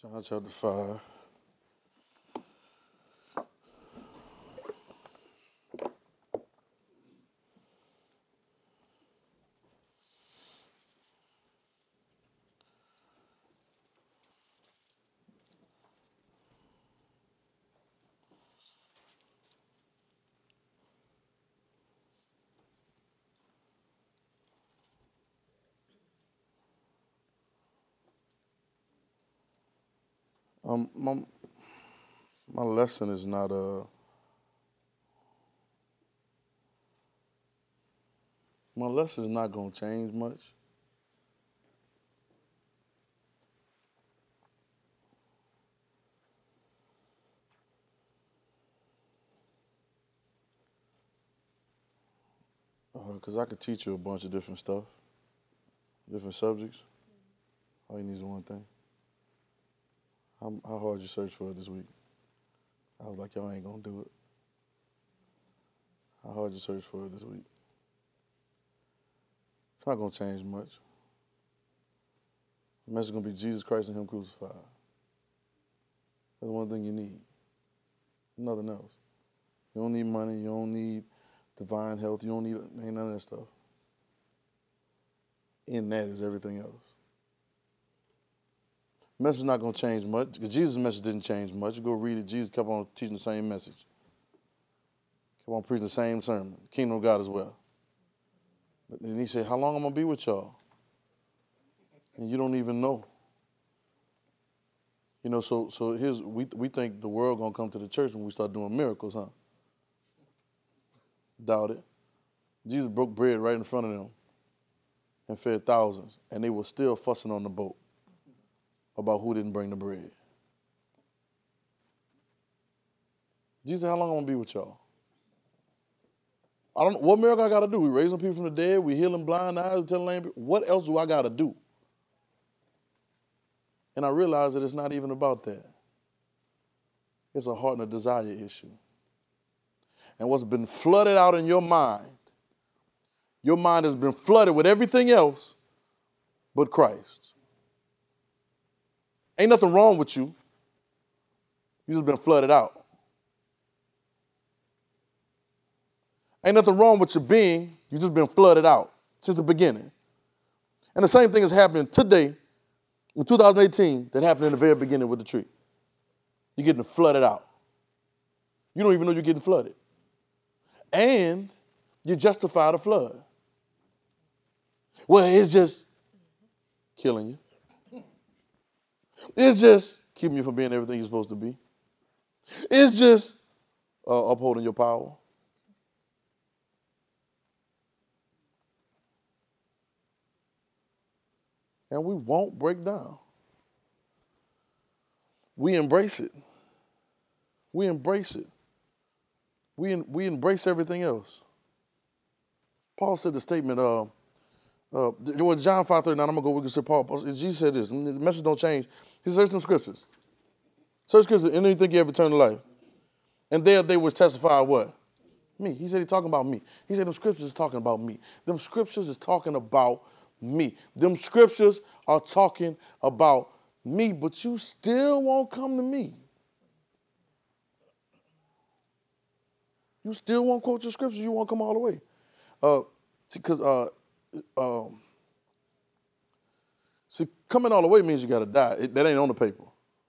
John chapter 5. My lesson is not my lesson is not gonna change much. Because I could teach you a bunch of different stuff, different subjects. All you need is one thing. How hard you search for it this week? I was like, y'all ain't gonna do it. How hard you search for it this week? It's not gonna change much. The message is gonna be Jesus Christ and Him crucified. That's one thing you need. Nothing else. You don't need money. You don't need divine health. You don't need ain't none of that stuff. In that is everything else. The message is not going to change much because Jesus' message didn't change much. You go read it. Jesus kept on teaching the same message. Kept on preaching the same sermon. Kingdom of God as well. But then He said, how long am I going to be with y'all? And you don't even know. You know, so here's, we think the world going to come to the church when we start doing miracles, huh? Doubt it. Jesus broke bread right in front of them and fed thousands, and they were still fussing on the boat about who didn't bring the bread. Jesus said, how long am I going to be with y'all? I don't know. What miracle I got to do? We raising people from the dead. We healing blind eyes. We telling lame people. What else do I got to do? And I realized that it's not even about that. It's a heart and a desire issue. And what's been flooded out in your mind has been flooded with everything else but Christ. Ain't nothing wrong with you. You just been flooded out. Ain't nothing wrong with your being. You just been flooded out since the beginning. And the same thing is happening today in 2018 that happened in the very beginning with the tree. You're getting flooded out. You don't even know you're getting flooded. And you justify the flood. Well, it's just killing you. It's just keeping you from being everything you're supposed to be. It's just upholding your power. And we won't break down. We embrace it. We embrace it. We embrace everything else. Paul said the statement, it was John 5:39, I'm going to go with Paul. Jesus said this, the message don't change. He said, search them scriptures. Search scriptures, and then you think you have eternal life. And there they was testify what? Me. He said he's talking about me. He said them scriptures is talking about me. Them scriptures is talking about me. Them scriptures are talking about me, but you still won't come to me. You still won't quote your scriptures. You won't come all the way. See, coming all the way means you got to die. That ain't on the paper.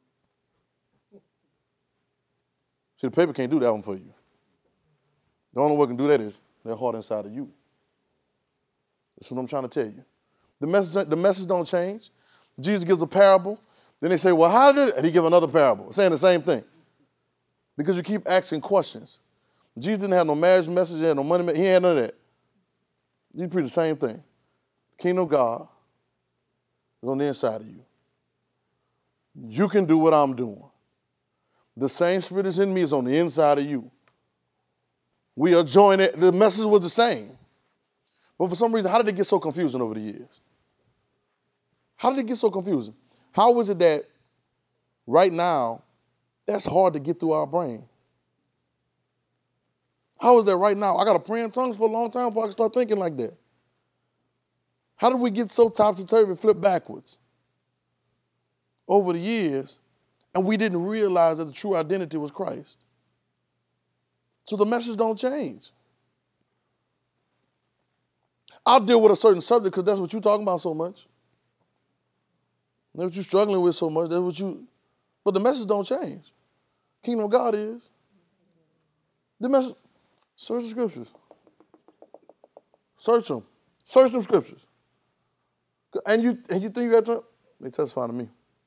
See, the paper can't do that one for you. The only one can do that is that heart inside of you. That's what I'm trying to tell you. The message don't change. Jesus gives a parable. Then they say, well, how did it? And he give another parable, saying the same thing. Because you keep asking questions. Jesus didn't have no marriage message. He had no money. He had none of that. He preached the same thing. The kingdom of God is on the inside of you. You can do what I'm doing. The same spirit is in me is on the inside of you. We are joined. The message was the same. But for some reason, how did it get so confusing over the years? How did it get so confusing? How is it that right now, that's hard to get through our brain? How is that right now? I got to pray in tongues for a long time before I can start thinking like that. How did we get so topsy-turvy and flip backwards? over the years, and we didn't realize that the true identity was Christ. So the message don't change. I'll deal with a certain subject because that's what you're talking about so much. That's what you're struggling with so much. But the message don't change. Kingdom of God is. The message, search the scriptures. Search them. Search them scriptures. And you think you got to, they testify to me.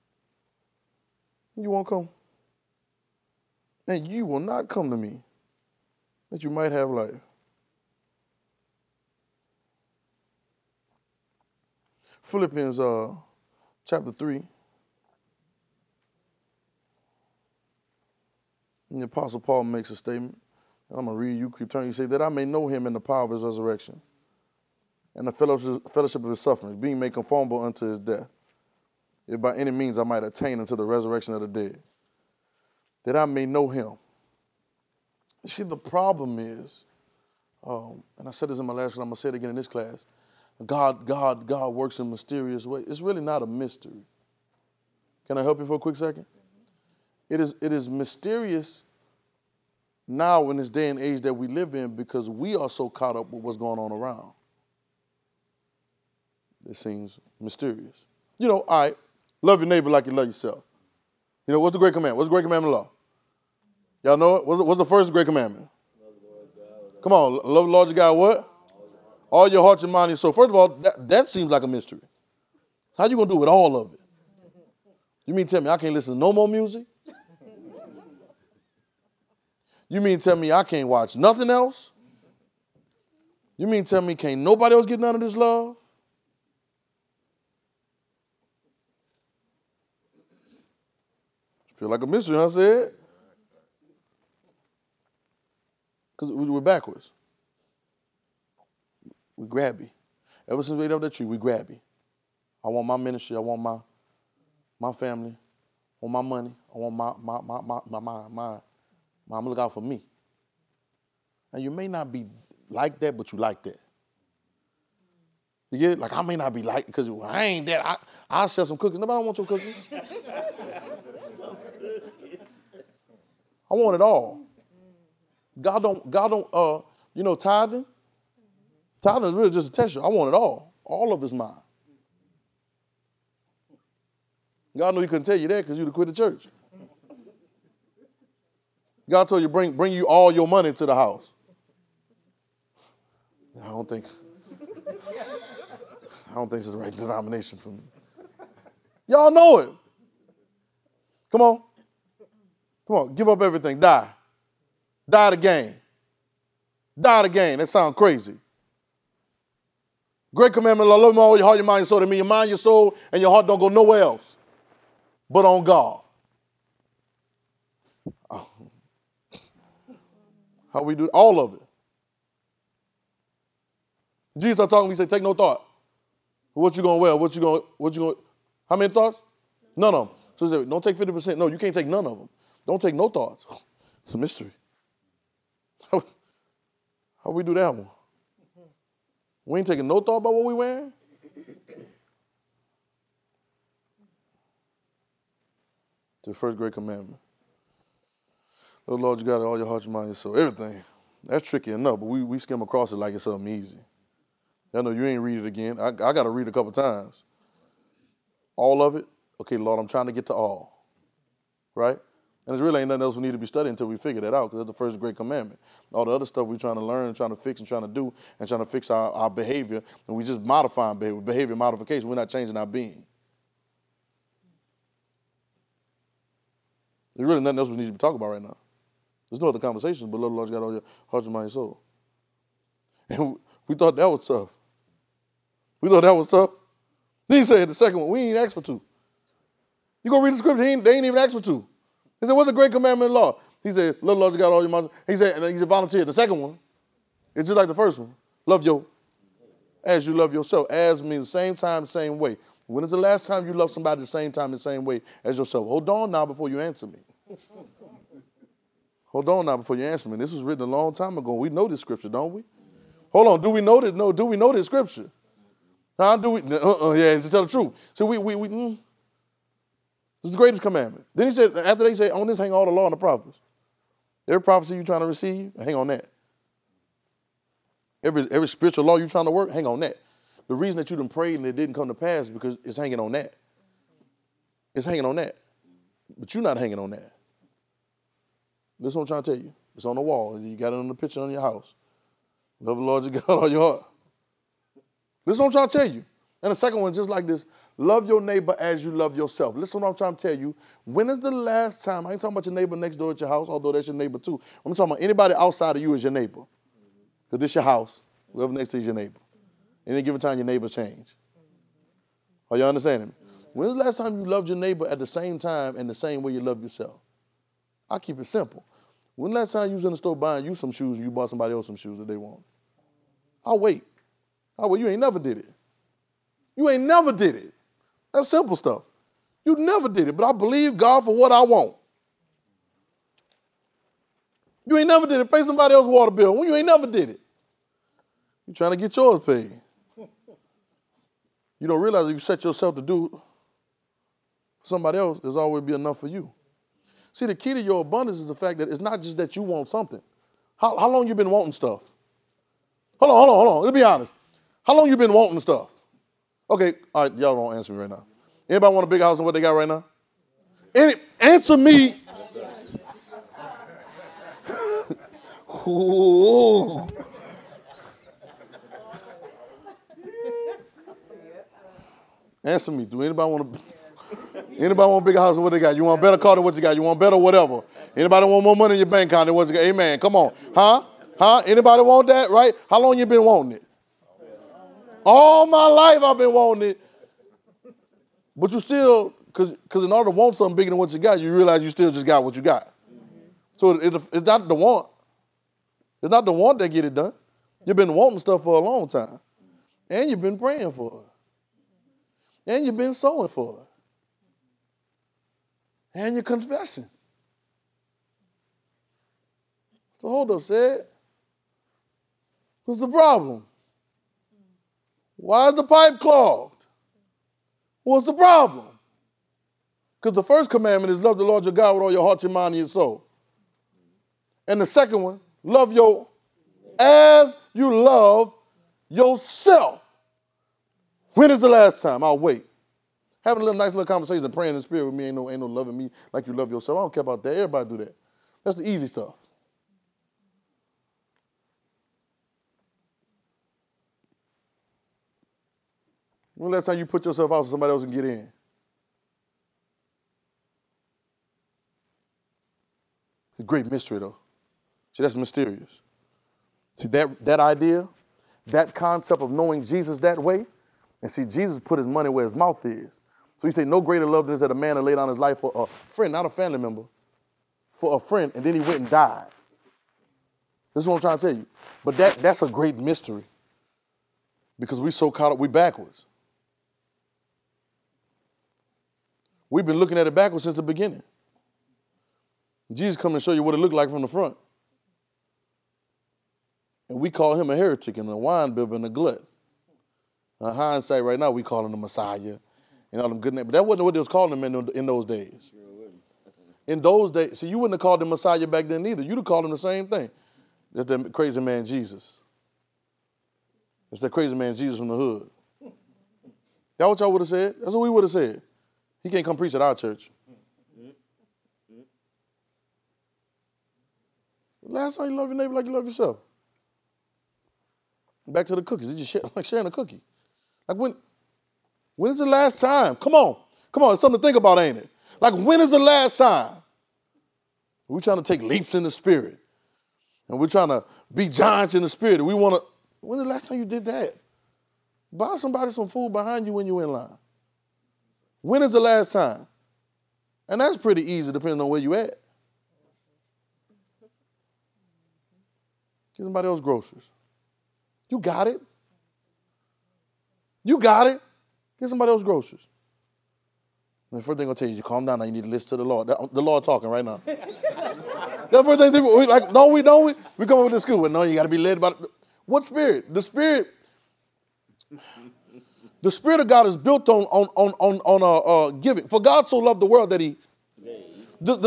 You won't come. And you will not come to me that you might have life. Philippians chapter 3. And the Apostle Paul makes a statement. And I'm going to read, you keep turning. He says, that I may know him in the power of his resurrection and the fellowship of his sufferings, being made conformable unto his death, if by any means I might attain unto the resurrection of the dead, that I may know him. You see, the problem is, and I said this in my last class, I'm going to say it again in this class, God works in mysterious ways. It's really not a mystery. Can I help you for a quick second? It is mysterious now in this day and age that we live in because we are so caught up with what's going on around. It seems mysterious. You know, all right, love your neighbor like you love yourself. You know, what's the great commandment? What's the great commandment of law? Y'all know it? What's the first great commandment? Come on, love the Lord your God what? All your heart, your mind, your soul. First of all, that seems like a mystery. How you going to do with all of it? You mean tell me I can't listen to no more music? You mean tell me I can't watch nothing else? You mean tell me can't nobody else get none of this love? Feel like a mystery, huh, said? Because we're backwards. We grabby. Ever since we ate up that tree, we grabby. I want my ministry. I want my family. I want my money. I want my I'm gonna look out for me. And you may not be like that, but you like that. You get it? Like I may not be like, because I ain't that. I'll sell some cookies. Nobody don't want your cookies. I want it all. God don't, tithing. Tithing is really just a test. I want it all. All of it's mine. God knew he couldn't tell you that because you'd have quit the church. God told you bring you all your money to the house. I don't think it's the right denomination for me. Y'all know it. Come on, give up everything, die. Die the game. Die the game. That sounds crazy. Great commandment, love him all your heart, your mind, your soul. That means your mind, your soul, and your heart don't go nowhere else but on God. Oh. How we do all of it. Jesus started talking, he said, take no thought. What you gonna wear? What you gonna, how many thoughts? None of them. So he said, don't take 50%. No, you can't take none of them. Don't take no thoughts. It's a mystery. How we do that one? We ain't taking no thought about what we wearing? The first great commandment. Oh, Lord, you got all your heart, your mind, your soul, everything. That's tricky enough, but we skim across it like it's something easy. I know you ain't read it again. I got to read it a couple times. All of it? Okay, Lord, I'm trying to get to all. Right? And there's really ain't nothing else we need to be studying until we figure that out, because that's the first great commandment. All the other stuff we're trying to learn, trying to fix, and trying to do, and trying to fix our behavior, and we just modifying behavior modification. We're not changing our being. There's really nothing else we need to be talking about right now. There's no other conversations, but Lord, you got all your heart, your mind, your soul. And we thought that was tough. Then he said the second one, we ain't asked for two. You go read the scripture, they ain't even asked for two. He said, what's the great commandment in law? He said, love the Lord, you got all your mind. He said, and he's a volunteer. The second one, it's just like the first one. Love as you love yourself. As means the same time, the same way. When is the last time you loved somebody the same time, the same way as yourself? Hold on now before you answer me. Hold on now before you answer me. This was written a long time ago. We know this scripture, don't we? Hold on. Do we know this? No. Do we know this scripture? How do we? Yeah, to tell the truth. So This is the greatest commandment. Then he said, after they say, on this hang all the law and the prophets. Every prophecy you're trying to receive, hang on that. Every spiritual law you're trying to work, hang on that. The reason that you done prayed and it didn't come to pass is because it's hanging on that. It's hanging on that. But you're not hanging on that. This is what I'm trying to tell you. It's on the wall. You got it on the picture on your house. Love the Lord your God all your heart. This is what I'm trying to tell you. And the second one, just like this, love your neighbor as you love yourself. Listen to what I'm trying to tell you. When is the last time, I ain't talking about your neighbor next door at your house, although that's your neighbor too. I'm talking about anybody outside of you is your neighbor. Because this your house. Whoever next to you is your neighbor. Any given time, your neighbors change. Are you understanding? When's the last time you loved your neighbor at the same time and the same way you love yourself? I'll keep it simple. When the last time you was in the store buying you some shoes and you bought somebody else some shoes that they want? I'll wait. You ain't never did it. You ain't never did it. That's simple stuff. You never did it, but I believe God for what I want. You ain't never did it. Pay somebody else's water bill. Well, you ain't never did it. You trying to get yours paid. You don't realize if you set yourself to do for somebody else, there's always be enough for you. See, the key to your abundance is the fact that it's not just that you want something. How long you been wanting stuff? Hold on. Let's be honest. How long you been wanting stuff? Okay, all right, y'all don't answer me right now. Anybody want a bigger house than what they got right now? Answer me. Ooh. Answer me. Do anybody want a bigger house than what they got? You want a better car than what you got? You want better whatever? Anybody want more money in your bank account than what you got? Amen. Come on. Huh? Anybody want that, right? How long you been wanting it? All my life I've been wanting it. But you still, because in order to want something bigger than what you got, you realize you still just got what you got. So it's not the want. It's not the want that get it done. You've been wanting stuff for a long time. And you've been praying for it. And you've been sowing for it. And you're confessing. So hold up, Sid. What's the problem? Why is the pipe clogged? What's the problem? Because the first commandment is love the Lord your God with all your heart, your mind, and your soul. And the second one, love as you love yourself. When is the last time? I'll wait. Having a nice little conversation and praying in the spirit with me ain't no loving me like you love yourself. I don't care about that. Everybody do that. That's the easy stuff. When the last time you put yourself out so somebody else can get in? It's a great mystery, though. See, that's mysterious. See, that idea, that concept of knowing Jesus that way, and see, Jesus put his money where his mouth is. So he said, no greater love than this that a man to lay down his life for a friend, not a family member, for a friend, and then he went and died. This is what I'm trying to tell you. But that's a great mystery because we so caught up, we backwards. We've been looking at it backwards since the beginning. Jesus come and show you what it looked like from the front. And we call him a heretic and a wine bibber and a glut. In hindsight, right now, we call him the Messiah and all them good names. But that wasn't what they was calling him in those days. In those days, see, you wouldn't have called him Messiah back then either. You'd have called him the same thing. That's the crazy man Jesus. That's that crazy man Jesus from the hood. That what y'all would have said? That's what we would have said. He can't come preach at our church. Last time you love your neighbor like you love yourself. Back to the cookies. It's just like sharing a cookie. Like when is the last time? Come on. It's something to think about, ain't it? Like when is the last time? We're trying to take leaps in the spirit. And we're trying to be giants in the spirit. And when's the last time you did that? Buy somebody some food behind you when you're in line. When is the last time? And that's pretty easy depending on where you at. Get somebody else groceries. You got it. Get somebody else groceries. And the first thing I'll tell you, calm down now, you need to listen to the Lord. The Lord talking right now. The first thing we like, don't we? We come over to school, but no, you got to be led by what spirit? The The Spirit of God is built on giving. For God so loved the world that he, the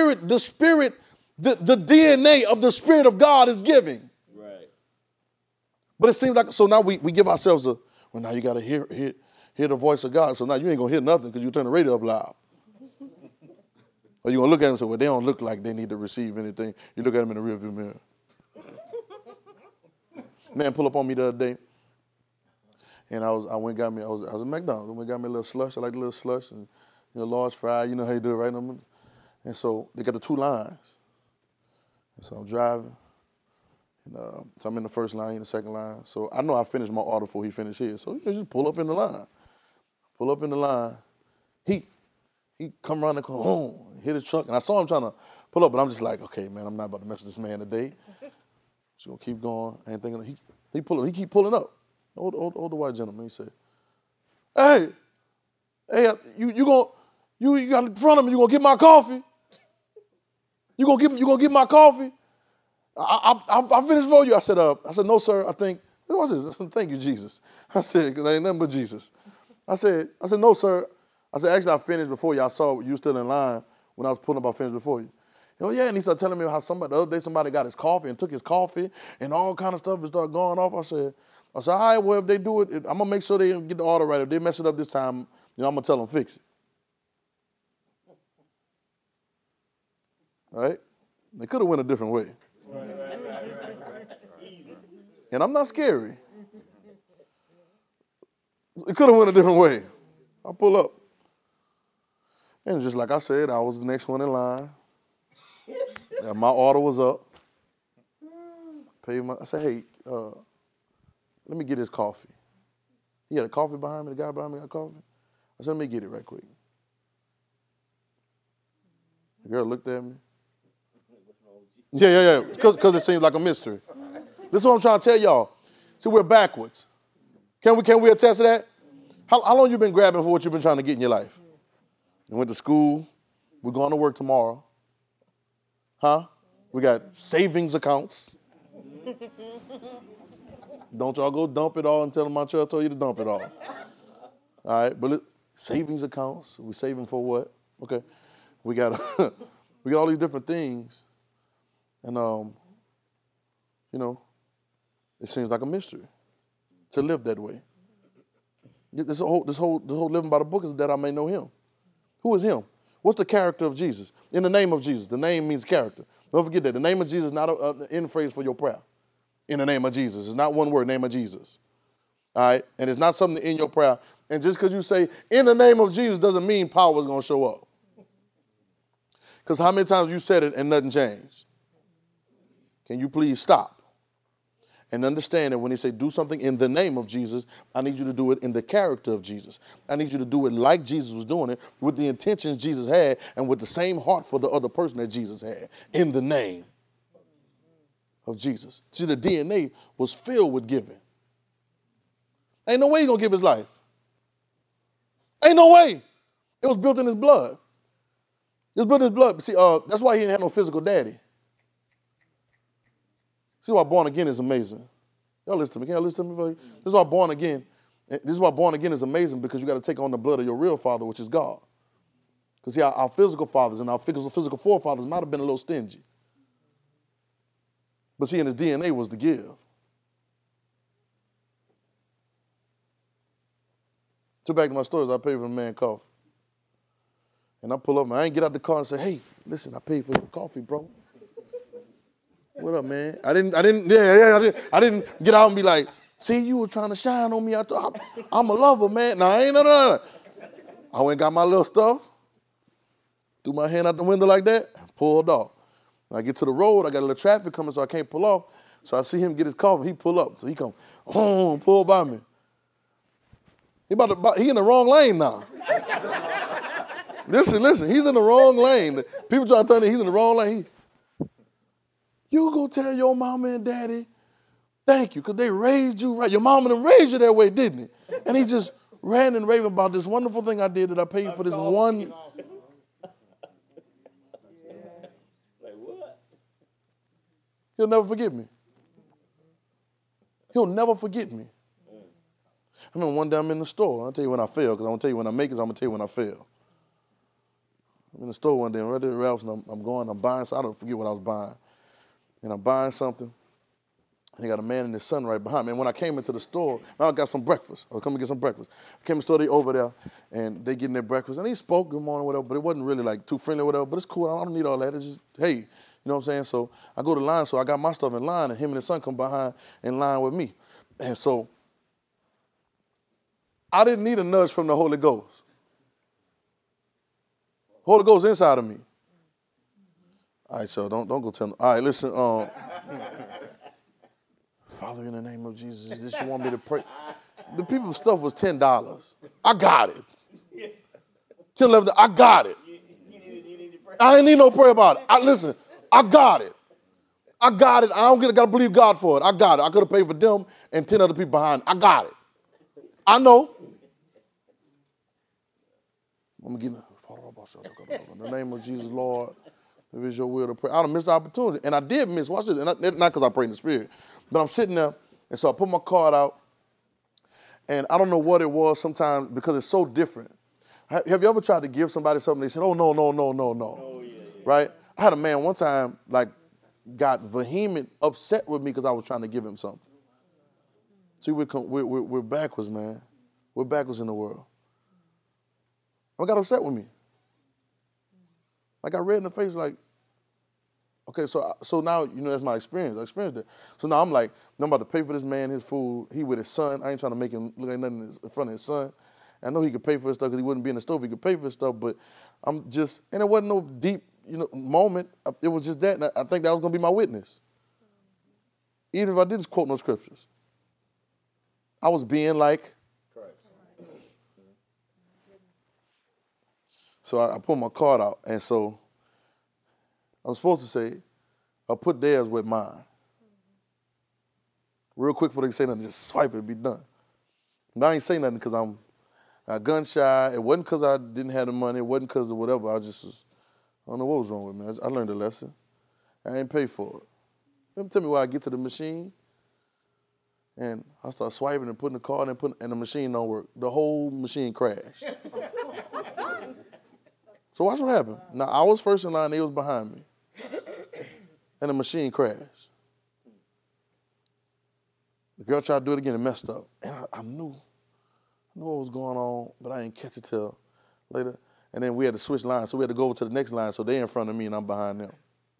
DNA of the Spirit of God is giving. Right. But it seems like, so now we give ourselves now you got to hear the voice of God. So now you ain't going to hear nothing because you turn the radio up loud. Or you're going to look at them and say, well, they don't look like they need to receive anything. You look at them in the rearview mirror. Man pull up on me the other day. And I was at McDonald's. I went and got me a little slush. I like the little slush and large fry. You know how you do it, right? And so they got the two lines. And so I'm driving. And, so I'm in the first line, in the second line. So I know I finished my order before he finished his. So just pull up in the line. Pull up in the line. He come around the corner, hit his truck. And I saw him trying to pull up, but I'm just like, okay, man, I'm not about to mess with this man today. Just gonna keep going. I ain't thinking he keep pulling up. Older white gentleman, he said, hey, you got in front of me, you gonna get my coffee? You gonna get my coffee? I finished for you. I said, no, sir, I think, what's this? Thank you, Jesus. I said, because I ain't nothing but Jesus. I said, no, sir. I said, actually, I finished before you. I saw you still in line when I was pulling up, I finished before you. Oh, yeah, and he started telling me how the other day somebody got his coffee and took his coffee and all kind of stuff and started going off. I said, all right, well, if they do it, I'm going to make sure they get the order right. If they mess it up this time, I'm going to tell them fix it. All right? They could have went a different way. And I'm not scary. It could have went a different way. I pull up. And just like I said, I was the next one in line. And my order was up. I said, hey, let me get his coffee. He had a coffee behind me. The guy behind me got coffee. I said, let me get it right quick. The girl looked at me. Yeah. Because it seems like a mystery. This is what I'm trying to tell y'all. See, we're backwards. Can we attest to that? How long you been grabbing for what you've been trying to get in your life? You went to school. We're going to work tomorrow. Huh? We got savings accounts. Don't y'all go dump it all and tell them my church told you to dump it all. All right, but savings accounts. We saving for what? Okay. We got all these different things. And, it seems like a mystery to live that way. This whole living by the book is that I may know him. Who is him? What's the character of Jesus? In the name of Jesus. The name means character. Don't forget that. The name of Jesus is not an end phrase for your prayer. In the name of Jesus. It's not one word, name of Jesus. All right? And it's not something in your prayer. And just because you say, in the name of Jesus, doesn't mean power is going to show up. Because how many times you said it and nothing changed? Can you please stop? And understand that when they say do something in the name of Jesus, I need you to do it in the character of Jesus. I need you to do it like Jesus was doing it, with the intentions Jesus had, and with the same heart for the other person that Jesus had, in the name of Jesus. See, the DNA was filled with giving. Ain't no way he's going to give his life. Ain't no way. It was built in his blood. It was built in his blood. See, that's why he didn't have no physical daddy. See why born again is amazing. Y'all listen to me. Can y'all listen to me? This is why born again is amazing, because you got to take on the blood of your real father, which is God. Because see, our physical fathers and our physical forefathers might have been a little stingy. But see, in his DNA was to give. So back to my stories, I paid for a man coffee. And I pull up, and I ain't get out the car and say, hey, listen, I paid for your coffee, bro. What up, man? I didn't get out and be like, see, you were trying to shine on me. I thought, I'm a lover, man. No, I ain't no. I went and got my little stuff, threw my hand out the window like that, pulled off. When I get to the road, I got a little traffic coming, so I can't pull off. So I see him get his coffee. He pull up. So he come, pull by me. He in the wrong lane now. Listen, he's in the wrong lane. People trying to turn it, he's in the wrong lane. You go tell your mama and daddy, thank you, because they raised you right. Your mama and them raised you that way, didn't he? And he just ran and raved about this wonderful thing I did that I paid for this one. Like what? He'll never forget me. He'll never forget me. I remember one day I'm in the store. I'll tell you when I fail, because I'm going to tell you when I make it, so I'm going to tell you when I fail. I'm in the store one day, I'm right there at Ralph's, and I'm buying, so I don't forget what I was buying. And I'm buying something, and they got a man and his son right behind me. And when I came into the store, I got some breakfast. I was coming to get some breakfast. I came to the store, they over there, and they getting their breakfast. And he spoke, good morning, whatever, but it wasn't really like too friendly or whatever, but it's cool. I don't need all that. It's just, hey, you know what I'm saying? So I go to line, so I got my stuff in line, and him and his son come behind in line with me. And so I didn't need a nudge from the Holy Ghost. Holy Ghost inside of me. All right, so don't go tell them. All right, listen. Father, in the name of Jesus, this you want me to pray? The people's stuff was $10. I got it. 10, 11, I got it. I ain't need no prayer about it. Listen, I got it. I got it. I don't got to believe God for it. I got it. I could have paid for them and 10 other people behind. I got it. I know. I'm going to get in the name of Jesus, Lord. If it's your will to pray. I done missed the opportunity. And I did miss, watch this, and not because I prayed in the Spirit, but I'm sitting there, and so I put my card out, and I don't know what it was sometimes because it's so different. Have you ever tried to give somebody something, they said, oh, no. Oh, yeah. Right? I had a man one time, like, got vehement, upset with me because I was trying to give him something. See, we're backwards, man. We're backwards in the world. I got upset with me. I got red in the face like, okay, so now, you know, that's my experience. I experienced that. So now I'm like, I'm about to pay for this man his food. He with his son. I ain't trying to make him look like nothing in front of his son. I know he could pay for his stuff because he wouldn't be in the store if he could pay for his stuff, but I'm just, and it wasn't no deep, moment. It was just that, and I think that was going to be my witness. Even if I didn't quote no scriptures. I was being like Christ. So I pulled my card out, and so I'm supposed to say, I'll put theirs with mine. Real quick before they say nothing, just swipe it and be done. And I ain't say nothing because I'm gun shy. It wasn't because I didn't have the money. It wasn't because of whatever. I don't know what was wrong with me. I learned a lesson. I ain't pay for it. Let me tell me why I get to the machine, and I start swiping and putting the card and the machine don't work. The whole machine crashed. So watch what happened. Now, I was first in line, they was behind me. And the machine crashed. The girl tried to do it again and messed up. And I knew what was going on, but I didn't catch it till later. And then we had to switch lines, so we had to go over to the next line, so they're in front of me and I'm behind them.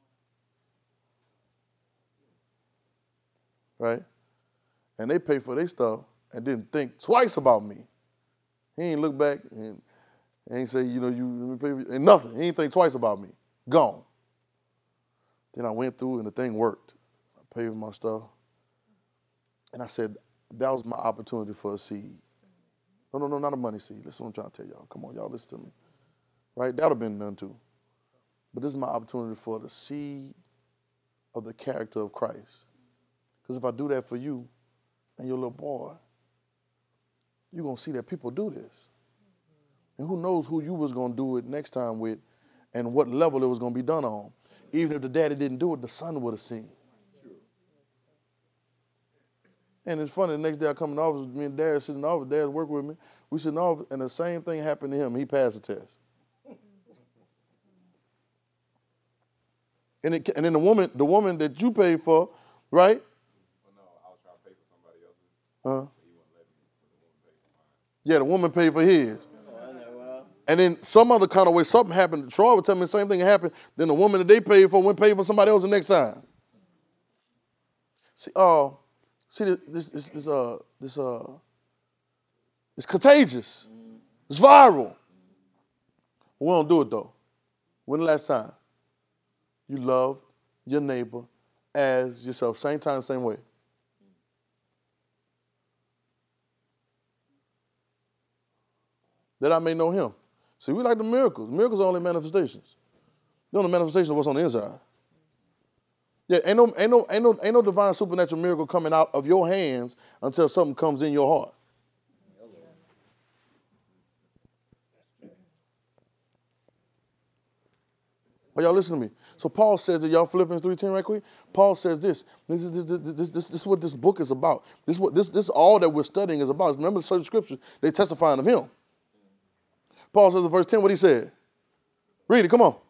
Right? And they paid for their stuff and didn't think twice about me. He ain't look back and ain't say, you pay for, and nothing. He ain't think twice about me. Gone. Then I went through and the thing worked. I paid for my stuff. And I said, that was my opportunity for a seed. No, not a money seed. Listen what I'm trying to tell y'all. Come on, y'all listen to me. Right? That would have been done too. But this is my opportunity for the seed of the character of Christ. Because if I do that for you and your little boy, you're going to see that people do this. And who knows who you was going to do it next time with and what level it was going to be done on. Even if the daddy didn't do it, the son would have seen. And it's funny, the next day I come in the office, me and Dad sitting in the office, Dad work with me. We sit in the office, and the same thing happened to him. He passed the test. And then the woman that you paid for, right? Well, no, I was trying to pay for somebody else's. He wouldn't let me, but the woman paid for mine. Yeah, the woman paid for his. And then some other kind of way, something happened. Troy would tell me the same thing happened. Then the woman that they paid for went pay for somebody else the next time. See, it's contagious. It's viral. We don't do it though. When the last time you loved your neighbor as yourself? Same time, same way. That I may know him. See, we like the miracles. Miracles are only manifestations. They're only manifestation of what's on the inside. Yeah, ain't no divine supernatural miracle coming out of your hands until something comes in your heart. Are y'all listening to me? So Paul says that, y'all Philippians 3:10 right quick. Paul says this. This is what this book is about. This all that we're studying is about. Remember the certain scriptures, they testifying of him. Paul says in verse 10 what he said. Read it, come on.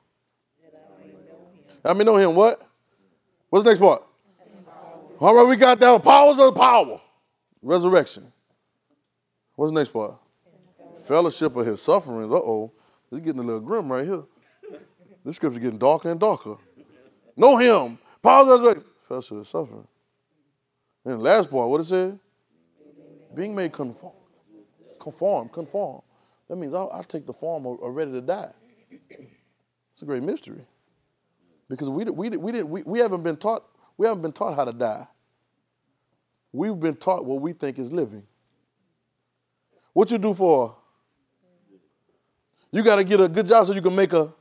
I mean know him, what? What's the next part? All right, we got that. Powers of power. Resurrection. What's the next part? Fellowship of his sufferings. Uh-oh. It's getting a little grim right here. This scripture getting darker and darker. Know him. Powers of resurrection. Fellowship of his suffering. And the last part, what it said? Being made conform. Conform. That means I'll take the form of ready to die. It's a great mystery. Because we haven't been taught how to die. We've been taught what we think is living. What you do for? You got to get a good job so you can make a.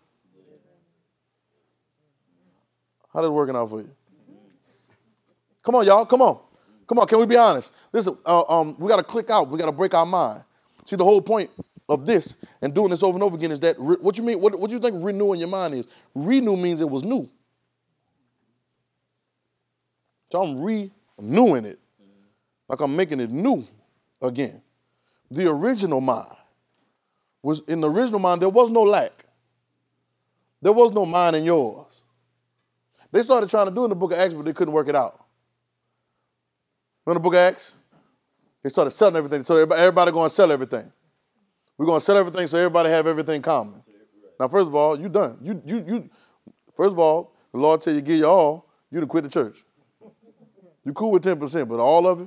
How's it working out for you? Come on, y'all. Come on. Can we be honest? Listen, we got to click out. We got to break our mind. See, the whole point of this and doing this over and over again is that what you mean? What do you think renewing your mind is? Renew means it was new. So I'm renewing it, like I'm making it new again. The original mind was in the original mind. There was no lack. There was no mine and yours. They started trying to do it in the book of Acts, but they couldn't work it out. Remember the book of Acts? They started selling everything. So everybody going to sell everything. We're going to sell everything so everybody have everything common. Now, first of all, you done. First of all, the Lord tell you give you all, you done quit the church. You cool with 10%, but all of it,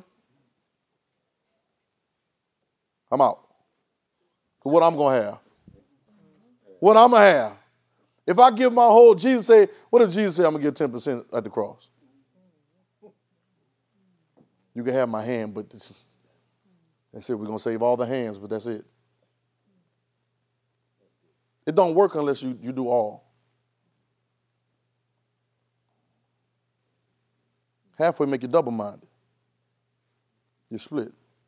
I'm out. What I'm going to have? What I'm going to have? If I give my whole, Jesus say, what if Jesus say I'm going to give 10% at the cross? You can have my hand, but that's it. We're going to save all the hands, but that's it. It don't work unless you do all. Halfway make you double-minded. You're split.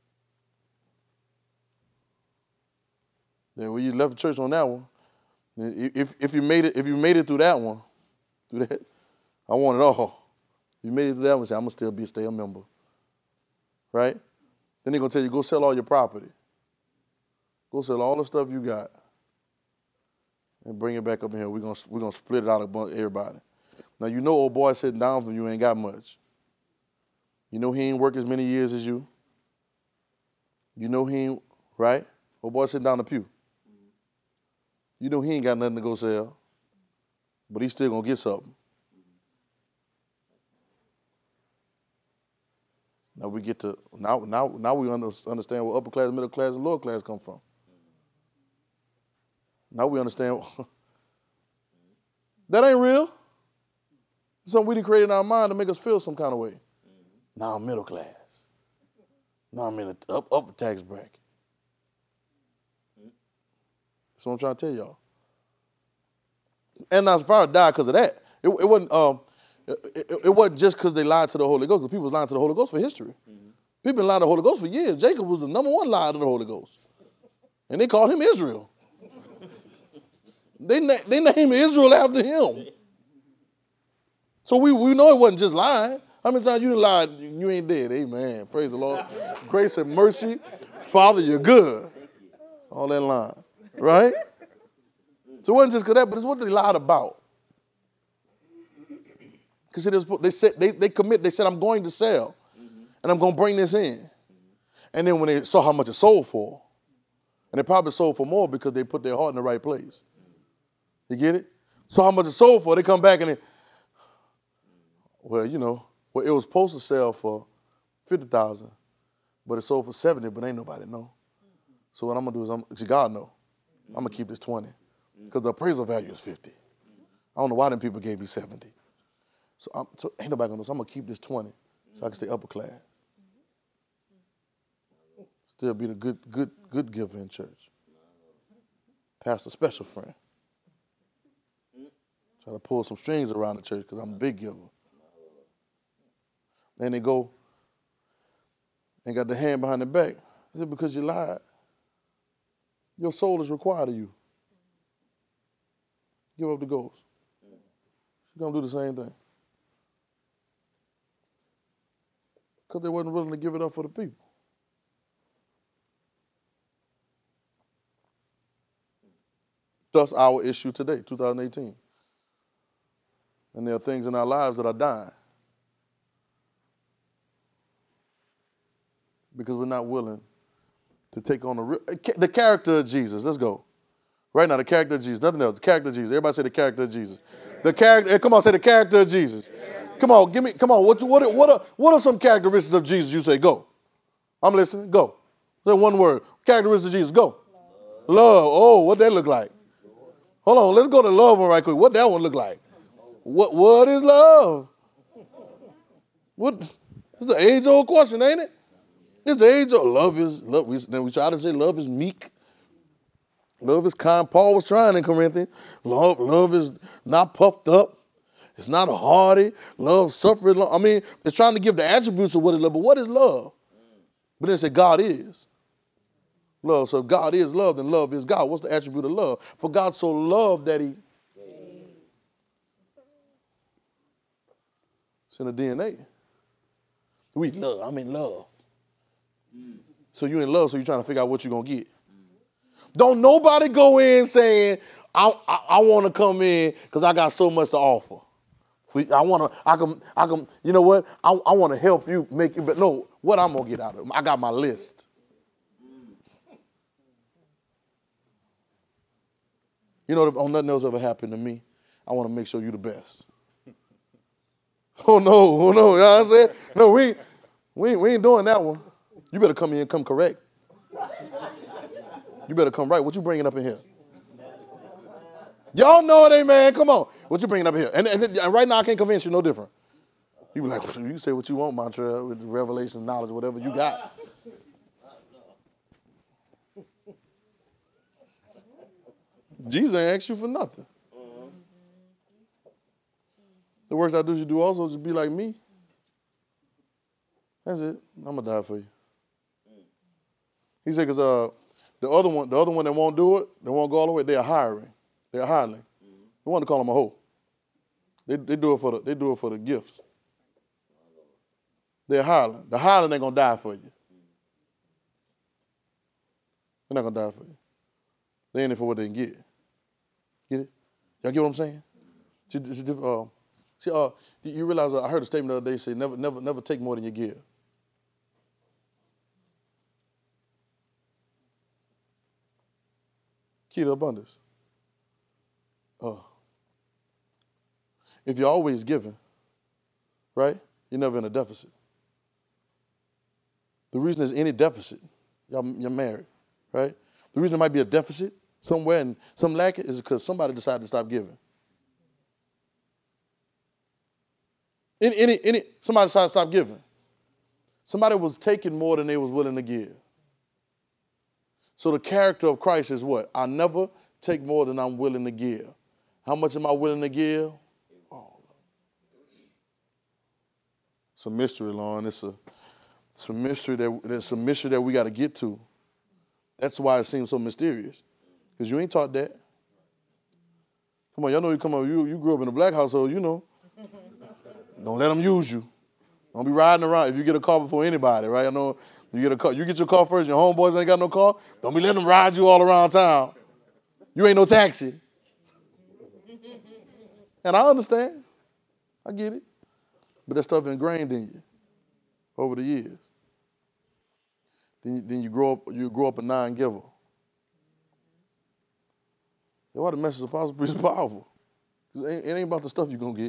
Then when you left the church on that one, if you made it through that one, I want it all. If you made it through that one, say, I'm gonna stay a member. Right? Then they're gonna tell you, go sell all your property. Go sell all the stuff you got. And bring it back up in here. We're gonna split it out among everybody. Now you know old boy sitting down from you ain't got much. You know he ain't worked as many years as you. You know he ain't, right? Old boy sitting down the pew. You know he ain't got nothing to go sell. But he's still gonna get something. Now we get to now we understand where upper class, middle class, and lower class come from. Now we understand that ain't real. It's something we done created in our mind to make us feel some kind of way. Now I'm middle class. Now I'm in the upper tax bracket. That's what I'm trying to tell y'all. And now if I died because of that, it wasn't just because they lied to the Holy Ghost, because people was lying to the Holy Ghost for history. People been lying to the Holy Ghost for years. Jacob was the number one liar to the Holy Ghost. And they called him Israel. They named Israel after him. So we know it wasn't just lying. How many times you done lied, you ain't dead? Amen. Praise the Lord. Grace and mercy. Father, you're good. All that line. Right? So it wasn't just because that, but it's what they lied about. Because they said, I'm going to sell. And I'm going to bring this in. And then when they saw how much it sold for, and they probably sold for more because they put their heart in the right place. You get it? So how much it sold for, they come back and it was supposed to sell for $50,000, but it sold for $70,000, but ain't nobody know. So what I'm gonna do is God know. I'm gonna keep this $20,000 because the appraisal value is $50,000. I don't know why them people gave me $70,000. So ain't nobody gonna know. So I'm gonna keep this $20,000 so I can stay upper class. Still be the good giver in church. Pastor special friend. Try to pull some strings around the church because I'm a big giver. Then they go and got the hand behind the back. Is it because you lied? Your soul is required of you. Give up the ghost. She's going to do the same thing. Because they wasn't willing to give it up for the people. Thus our issue today, 2018. And there are things in our lives that are dying because we're not willing to take on the character of Jesus. Let's go. Right now, the character of Jesus. Nothing else. The character of Jesus. Everybody say the character of Jesus. The character. Come on, say the character of Jesus. Come on, give me. Come on. What are some characteristics of Jesus? You say go. I'm listening. Go. Say one word. Characteristics of Jesus. Go. Love. Oh, what that look like? Hold on. Let's go to love one right quick. What that one look like? What is love? It's the age-old question, ain't it? It's the age-old. Love. We try to say love is meek. Love is kind. Paul was trying in Corinthians. Love is not puffed up. It's not hardy. Love suffering. I mean, it's trying to give the attributes of what is love. But what is love? But then it said God is love. So if God is love, then love is God. What's the attribute of love? For God so loved that he... It's in the DNA. We love. I'm in love. So you in love, so you're trying to figure out what you're going to get. Don't nobody go in saying, I want to come in because I got so much to offer. I can, you know what? I want to help you make it, but no, what I'm going to get out of it? I got my list. You know, if nothing else ever happened to me, I want to make sure you're the best. Oh no, you know what I'm saying? No, we ain't doing that one. You better come in and come correct. You better come right. What you bringing up in here? Y'all know it, amen. Come on. What you bringing up in here? And right now I can't convince you no different. You be like, you can say what you want, Montreal, with revelation, knowledge, whatever you got. Jesus ain't asked you for nothing. The works I do, you do also, just be like me. That's it. I'm going to die for you. He said, because the other one that won't do it, they won't go all the way, they are hiring. They are hireling. They want to call them a hoe. They do it for the gifts. They're hireling. The hireling ain't going to die for you. They're not going to die for you. They in it for what they can get. Get it? Y'all get what I'm saying? You realize I heard a statement the other day say never take more than you give. Key to abundance. If you're always giving, right, you're never in a deficit. The reason there's any deficit, you're married, right? The reason there might be a deficit somewhere and some lack is because somebody decided to stop giving. Somebody decided to stop giving. Somebody was taking more than they was willing to give. So the character of Christ is what? I never take more than I'm willing to give. How much am I willing to give? Oh. It's a mystery, Lauren. It's a mystery that we got to get to. That's why it seems so mysterious. Because you ain't taught that. Come on, y'all know you grew up in a black household, you know. Don't let them use you. Don't be riding around. If you get a car before anybody, right? I know you get a car. You get your car first. Your homeboys ain't got no car. Don't be letting them ride you all around town. You ain't no taxi. And I understand. I get it. But that stuff ingrained in you over the years. Then you grow up a non-giver. That's why the message of Apostle Priest is powerful. Because it ain't about the stuff you're going to get.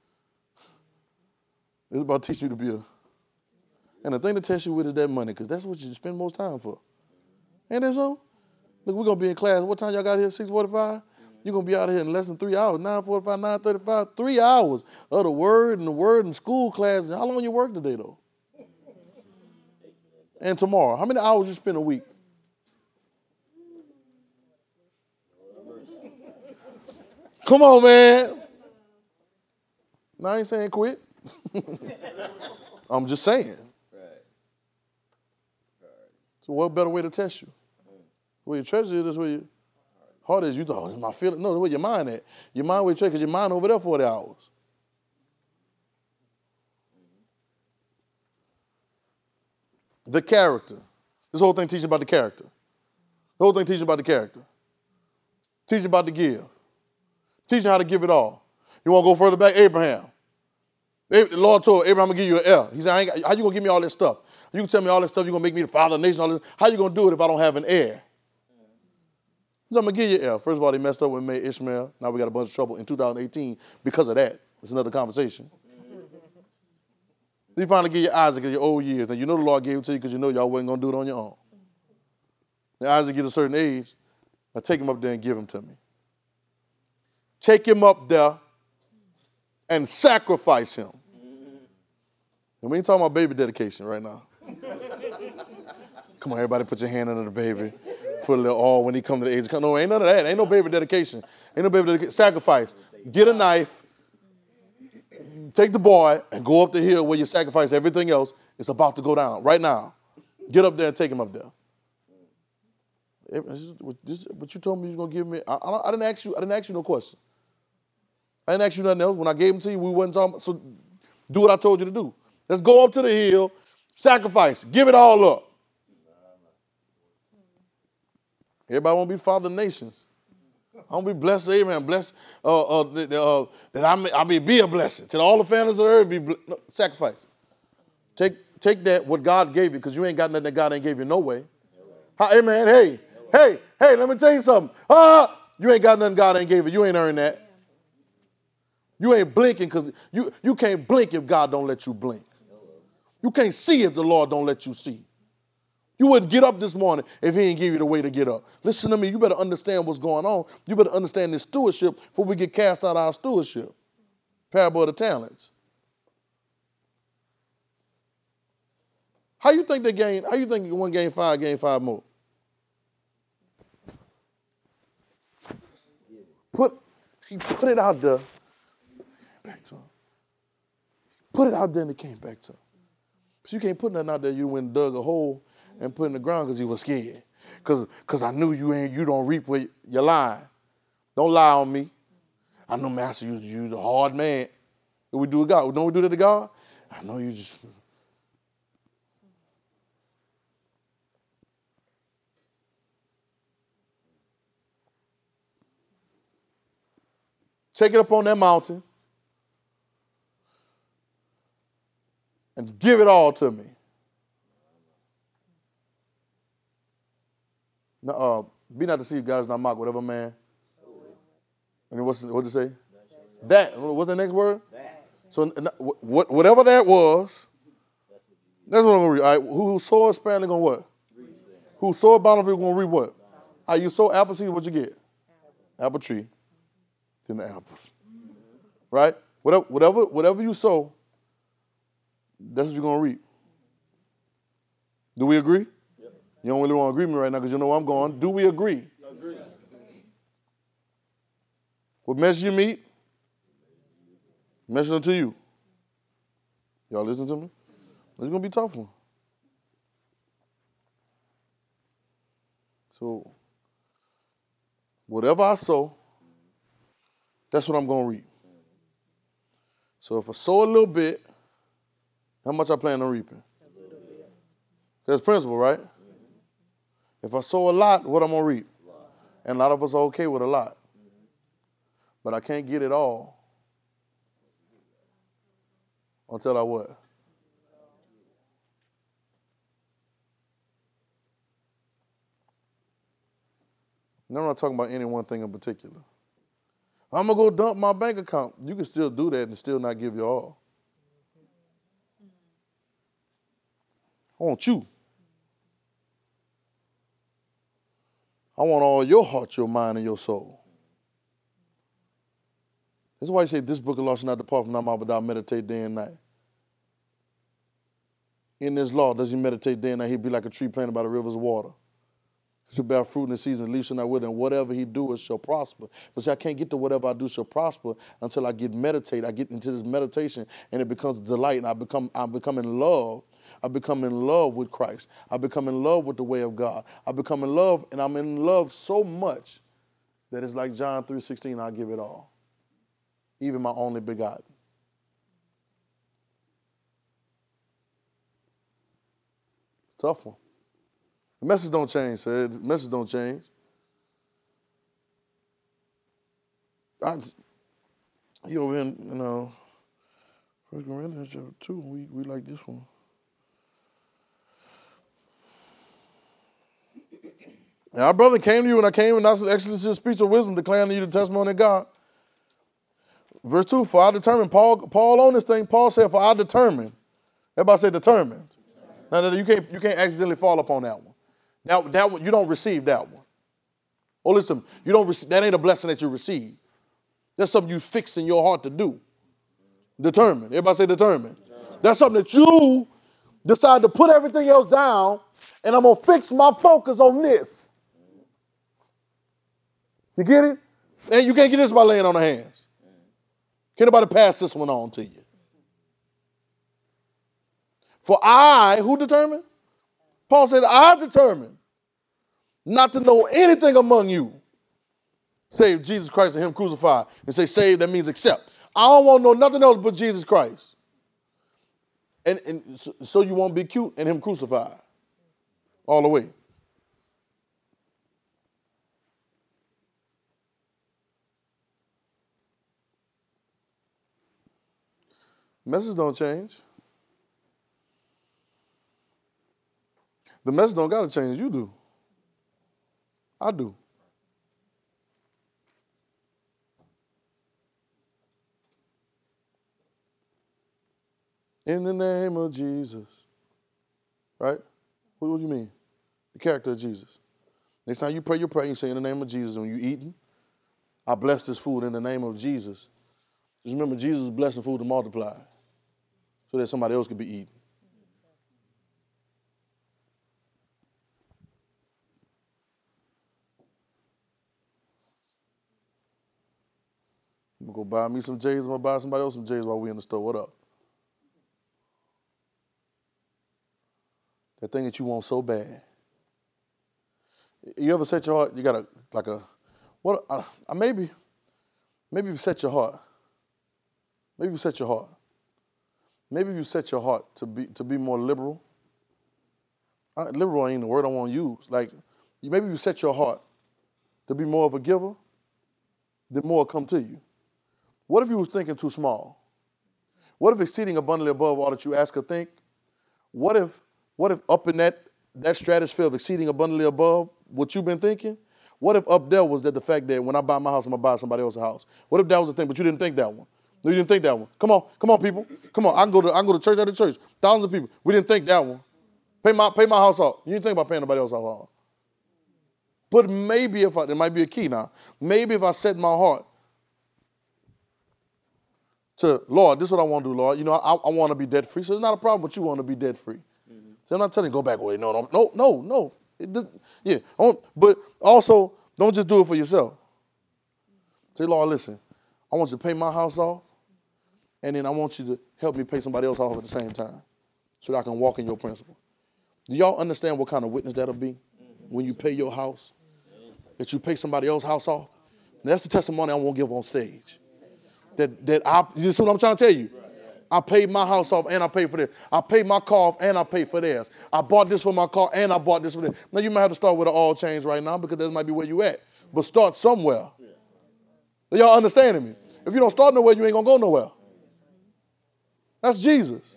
It's about teaching you to be and the thing to test you with is that money, because that's what you spend most time for. Ain't that so? Look, we're going to be in class. What time y'all got here? 6:45? You're going to be out of here in less than 3 hours. 9:45, 9:35, 3 hours of the word and school class. How long you work today, though? And tomorrow. How many hours you spend a week? Come on, man. No, I ain't saying quit. I'm just saying. So what better way to test you? Where your treasure is, that's where your heart is. You thought, oh, this is my feeling. No, that's where your mind at. Your mind where you check, because your mind over there 40 hours. the character. This whole thing teaching about the character. The whole thing teaching about the character. Teaching about the give. Teaching how to give it all. You want to go further back? Abraham. The Lord told Abraham, I'm going to give you an heir. He said, how you going to give me all this stuff? You can tell me all this stuff. You're going to make me the father of the nation. All this. How you going to do it if I don't have an heir? So I'm going to give you an heir. First of all, they messed up when they made Ishmael. Now we got a bunch of trouble in 2018 because of that. It's another conversation. You finally give you Isaac in your old years. Now, you know the Lord gave it to you because you know y'all wasn't going to do it on your own. Now, Isaac gets a certain age. Now, take him up there and give him to me. Take him up there and sacrifice him. And we ain't talking about baby dedication right now. Come on, everybody put your hand under the baby. Put a little oil when he come to the age. No, ain't none of that. Ain't no baby dedication. Ain't no baby dedication. Sacrifice. Get a knife. Take the boy and go up the hill where you sacrifice everything else. It's about to go down right now. Get up there and take him up there. But you told me you was gonna give me. I didn't ask you. I didn't ask you no question. I didn't ask you nothing else. When I gave him to you, we wasn't talking. So do what I told you to do. Let's go up to the hill, sacrifice, give it all up. Everybody want to be father of nations. I want to be blessed, Abraham, blessed that I may be a blessing. To all the families of the earth, no, sacrifice. Take that, what God gave you, because you ain't got nothing that God ain't gave you no way. Amen. Hey, let me tell you something. You ain't got nothing God ain't gave you. You ain't earned that. You ain't blinking because you can't blink if God don't let you blink. You can't see if the Lord don't let you see. You wouldn't get up this morning if he didn't give you the way to get up. Listen to me. You better understand what's going on. You better understand this stewardship before we get cast out of our stewardship. Parable of the talents. How you think one gained five more? He put it out there. Back to him. Put it out there and it came back to him. So you can't put nothing out there. You went and dug a hole and put it in the ground because you were scared. Because I knew you don't reap what you're lying. Don't lie on me. I know, Master, you're a hard man. What we do with God? Don't we do that to God? I know you just. Take it up on that mountain and give it all to me. Now, be not deceived, God is not mocked, whatever man. And what did it say? That. What's the next word? That. So whatever that was, that's what I'm going to read. All right, who sowed sparingly going to what? Who sowed bountifully going to reap what? All right, you sow apple seed, what you get? Apple tree. Then the apples. Right? Whatever you sow, that's what you're going to reap. Do we agree? Yep. You don't really want to agree with me right now because you know where I'm going. Do we agree? Agree. What measure you meet, measure unto you. Y'all listen to me? It's going to be a tough one. So, whatever I sow, that's what I'm going to reap. So if I sow a little bit, how much I plan on reaping? That's principle, right? If I sow a lot, what I'm going to reap? And a lot of us are okay with a lot. But I can't get it all until I what? Now I'm not talking about any one thing in particular. I'm going to go dump my bank account. You can still do that and still not give your all. I want you. I want all your heart, your mind, and your soul. That's why he said this book of law should not depart from thy mouth, but thou meditate day and night. In this law, does he meditate day and night? He'd be like a tree planted by the rivers of water. He shall bear fruit in the season, leaves shall not wither, and whatever he doeth shall prosper. But see, I can't get to whatever I do shall prosper until I get into this meditation, and it becomes delight, and I become in love. I become in love with Christ. I become in love with the way of God. I become in love, and I'm in love so much that it's like John 3:16, I'll give it all. Even my only begotten. Tough one. The message don't change, sir. The message don't change. You over in, 1 Corinthians chapter 2, we like this one. And our brother came to you when I came, and I said, excellency of speech of wisdom, declaring to you the testimony of God. Verse 2, for I determined, Paul on this thing, Paul said, for I determined. Everybody say determined. Now, you can't accidentally fall upon that one. That one, you don't receive that one. Oh, listen, you don't receive, that ain't a blessing that you receive. That's something you fix in your heart to do. Determined. Everybody say determined. That's something that you decide to put everything else down, and I'm going to fix my focus on this. You get it? And you can't get this by laying on the hands. Can't nobody pass this one on to you. For I, who determined? Paul said, I determined not to know anything among you save Jesus Christ and him crucified. And say save, that means accept. I don't want to know nothing else but Jesus Christ. And so you won't be cute and him crucified all the way. Message don't change. The message don't got to change. You do. I do. In the name of Jesus. Right? What do you mean? The character of Jesus. Next time you pray your prayer, you say in the name of Jesus. When you're eating, I bless this food in the name of Jesus. Just remember, Jesus is blessing food to multiply so that somebody else could be eating. I'm going to go buy me some J's. I'm going to buy somebody else some J's while we're in the store. What up? That thing that you want so bad. You ever set your heart, you got maybe you set your heart. Maybe you set your heart. Maybe you set your heart to be more liberal. Liberal ain't the word I want to use. Like, maybe you set your heart to be more of a giver, then more will come to you. What if you was thinking too small? What if exceeding abundantly above all that you ask or think? What if up in that stratosphere of exceeding abundantly above what you've been thinking, what if up there was that the fact that when I buy my house, I'm going to buy somebody else's house? What if that was the thing, but you didn't think that one? No, you didn't think that one. Come on, people. Come on, I can go to church after church. Thousands of people. We didn't think that one. Pay my house off. You didn't think about paying nobody else's house off. But maybe there might be a key now. Maybe if I set my heart to, Lord, this is what I want to do, Lord. You know, I want to be debt free. So it's not a problem, but you want to be debt free. Mm-hmm. So I'm not telling you go back away. No. But also, don't just do it for yourself. Say, Lord, listen, I want you to pay my house off, and then I want you to help me pay somebody else off at the same time so that I can walk in your principle. Do y'all understand what kind of witness that'll be when you pay your house? That you pay somebody else's house off? Now, that's the testimony I won't give on stage. You see what I'm trying to tell you? I paid my house off and I paid for this. I paid my car off and I paid for theirs. I bought this for my car and I bought this for this. Now, you might have to start with an all change right now because that might be where you at. But start somewhere. Are y'all understanding me? If you don't start nowhere, you ain't going to go nowhere. That's Jesus.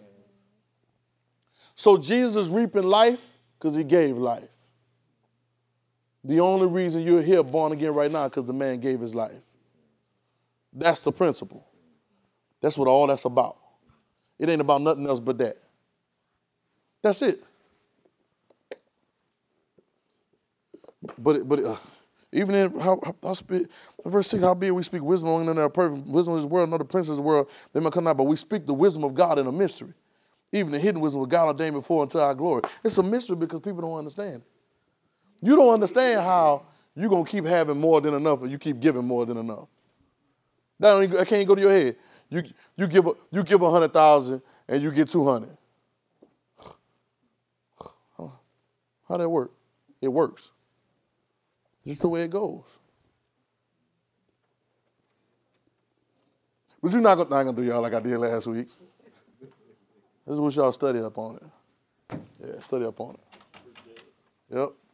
So Jesus is reaping life because he gave life. The only reason you're here born again right now is because the man gave his life. That's the principle. That's what all that's about. It ain't about nothing else but that. That's it. But even in verse 6, howbeit we speak wisdom only in their perfect wisdom of this world, not the princes of the world, they may come out, but we speak the wisdom of God in a mystery. Even the hidden wisdom of God ordained before unto our glory. It's a mystery because people don't understand it. You don't understand how you're going to keep having more than enough or you keep giving more than enough. That can't go to your head. You give 100,000 and you get 200. How that work? It works. Just the way it goes. But you're not gonna do y'all like I did last week. I just wish y'all study up on it. Yeah, study up on it. Yep.